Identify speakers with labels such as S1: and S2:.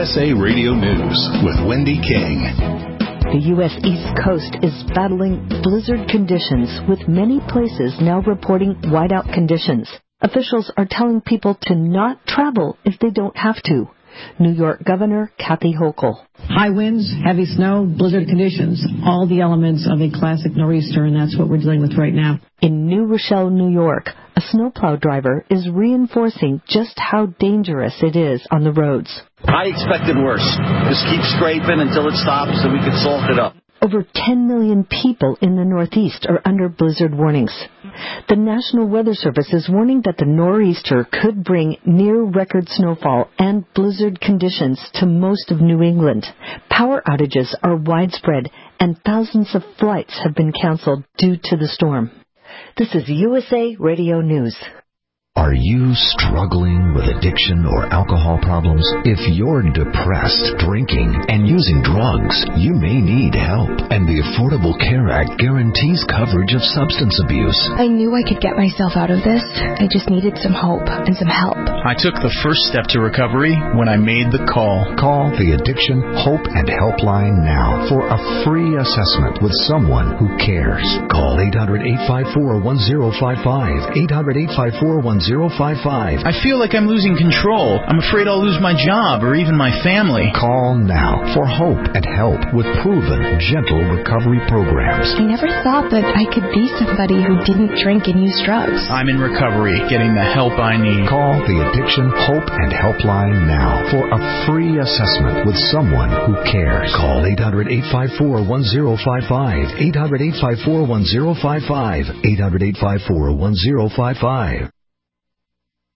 S1: USA Radio News with Wendy King.
S2: The U.S. East Coast is battling blizzard conditions, with many places now reporting whiteout conditions. Officials are telling people to not travel if they don't have to. New York Governor Kathy Hochul.
S3: High winds, heavy snow, blizzard conditions, all the elements of a classic nor'easter, and that's what we're dealing with right now.
S2: In New Rochelle, New York, a snowplow driver is reinforcing just how dangerous it is on the roads.
S4: I expected worse. Just keep scraping until it stops and we can salt it up.
S2: Over 10 million people in the Northeast are under blizzard warnings. The National Weather Service is warning that the nor'easter could bring near-record snowfall and blizzard conditions to most of New England. Power outages are widespread, and thousands of flights have been canceled due to the storm. This is USA Radio News.
S5: Are you struggling with addiction or alcohol problems? If you're depressed, drinking, and using drugs, you may need help. And the Affordable Care Act guarantees coverage of substance abuse.
S6: I knew I could get myself out of this. I just needed some hope and some help.
S7: I took the first step to recovery when I made the call.
S5: Call the Addiction Hope and Helpline now for a free assessment with someone who cares. Call 800-854-1055. 800-854-1055.
S7: I feel like I'm losing control. I'm afraid I'll lose my job or even my family.
S5: Call now for hope and help with proven, gentle recovery programs.
S6: I never thought that I could be somebody who didn't drink and use drugs.
S7: I'm in recovery, getting the help I need.
S5: Call the Addiction Hope and Helpline now for a free assessment with someone who cares. Call 800-854-1055. 800-854-1055. 800-854-1055.